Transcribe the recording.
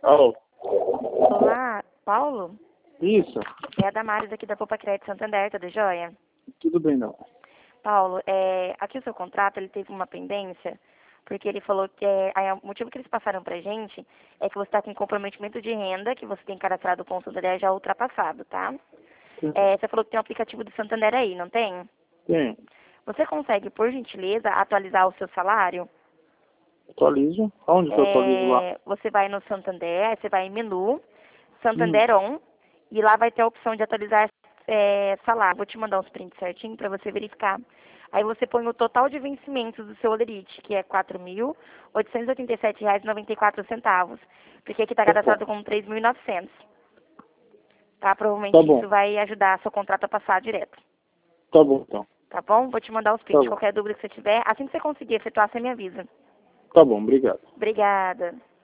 Alô? Olá, Paulo? Isso? É a Damares aqui da Poupa Crédito Santander, tudo jóia? Tudo bem, não. Paulo, aqui o seu contrato, ele teve uma pendência, porque ele falou que o motivo que eles passaram pra gente é que você está com comprometimento de renda, que você tem cadastrado com o Santander já ultrapassado, tá? Você falou que tem um aplicativo do Santander aí, não tem? Tem. Você consegue, por gentileza, atualizar o seu salário? Atualizo. Aonde que eu atualizo lá? Você vai no Santander, aí você vai em menu, Hum. Santander On, e lá vai ter a opção de atualizar salário. Vou te mandar os prints certinho para você verificar. Aí você põe o total de vencimentos do seu Olerite, que é R$ 4.887,94, porque aqui está Tá bom. cadastrado como 3.900. Tá? Tá Provavelmente bom. isso vai ajudar seu contrato a passar direto. Tá bom, então. Tá bom? Vou te mandar os Tá prints. bom. Qualquer dúvida que você tiver, assim que você conseguir efetuar, você me avisa. Tá bom, obrigado. Obrigada.